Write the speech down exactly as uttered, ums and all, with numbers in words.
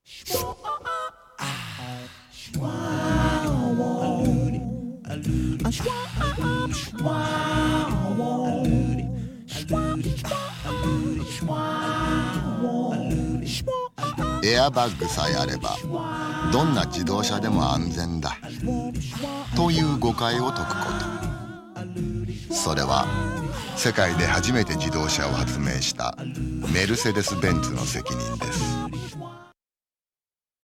エアバッグさえあればどんな自動車でも安全だという誤解を解くこと、それは世界で初めて自動車を発明したメルセデス・ベンツの責任です。